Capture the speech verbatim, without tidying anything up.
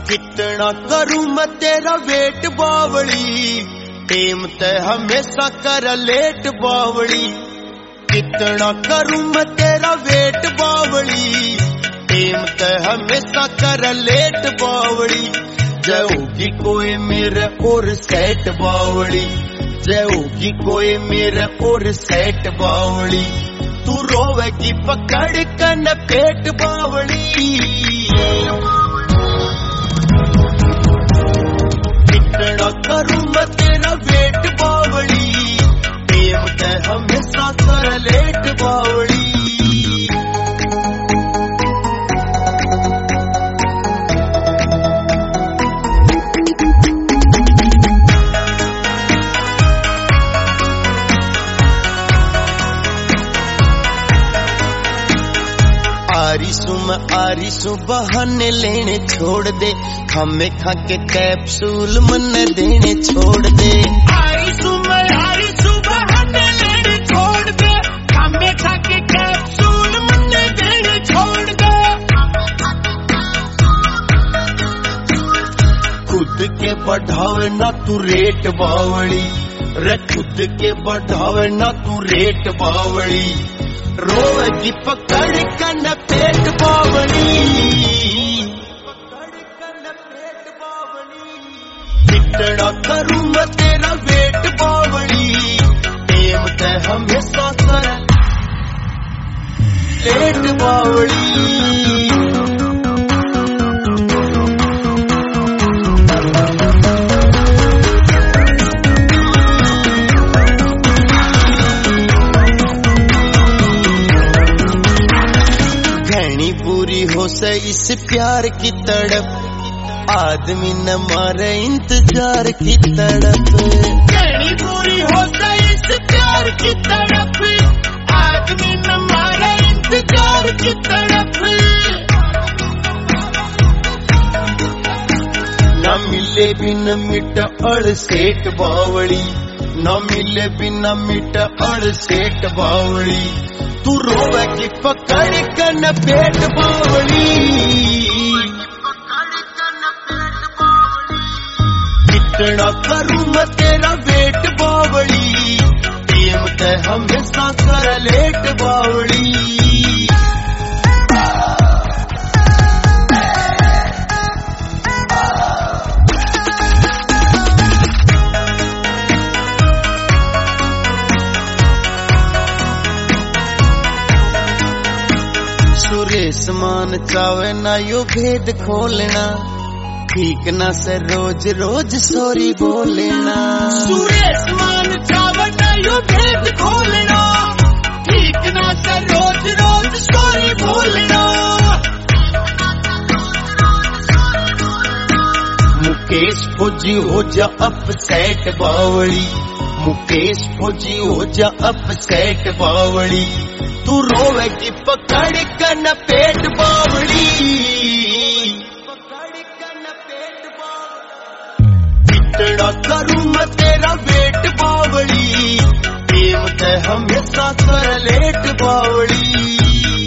कितना करूं मैं तेरा वेट बावली, टेम ते हमेशा कर लेट बावली। कितना करूं मैं तेरा वेट बावली, टेम ते हमेशा कर लेट बावली। जय होगी कोई मेरे और सेट बावली, जय होगी कोई मेरे और सेट बावली। तू रोवेगी पकड़ कन पेट बावली। कितना करूं मैं तेरा वेट बावली, टेम ते हमेशा कर लेट बावली। आरिसू मैं आरिसू बहाने लेने छोड़ दे, हमें खा के कैप्सूल मन देने छोड़ दे। आरिसू मैं आरिसू बहाने लेने छोड़ दे, हमें खा के कैप्सूल मन देने छोड़ दे। खुद के बढ़ावे ना तू रेट बावली, रे खुद के बढ़ावे ना तू रेट बावली। रोवेगी पकड़ कन पेट बावली। कितना करूं मैं तेरा वेट बावली, टेम ते हमेशा कर लेट बावली। पूरी हो से इस प्यार की तड़प, आदमी न मारे इंतजार की तड़प। कहनी पूरी हो से इस प्यार की तड़प, आदमी न मारे इंतजार की तड़प। न मिले बिन मिट अड़ सेठ बावली, न मिले बिन मिट अड़ सेठ बावली। तू रोवेगी पकड़ कन पेट बावली। कितना करूं मैं तेरा वेट बावली, टेम ते हमेशा कर लेट बावली। सुरेश मान चावे ना यो भेद खोलना, ठीक ना से रोज रोज सॉरी बोलना। सुरेश मान चावे ना यो भेद खोलना, ठीक ना से रोज रोज सॉरी बोलना। मुकेश फौजी हो जा अपसेट बावली, मुकेश फौजी हो जा अपसेट बावली। तू रोवेगी पकड़ कन पेट बावली। कितना करूं मैं तेरा वेट बावली, टेम ते हमेशा कर लेट बावली।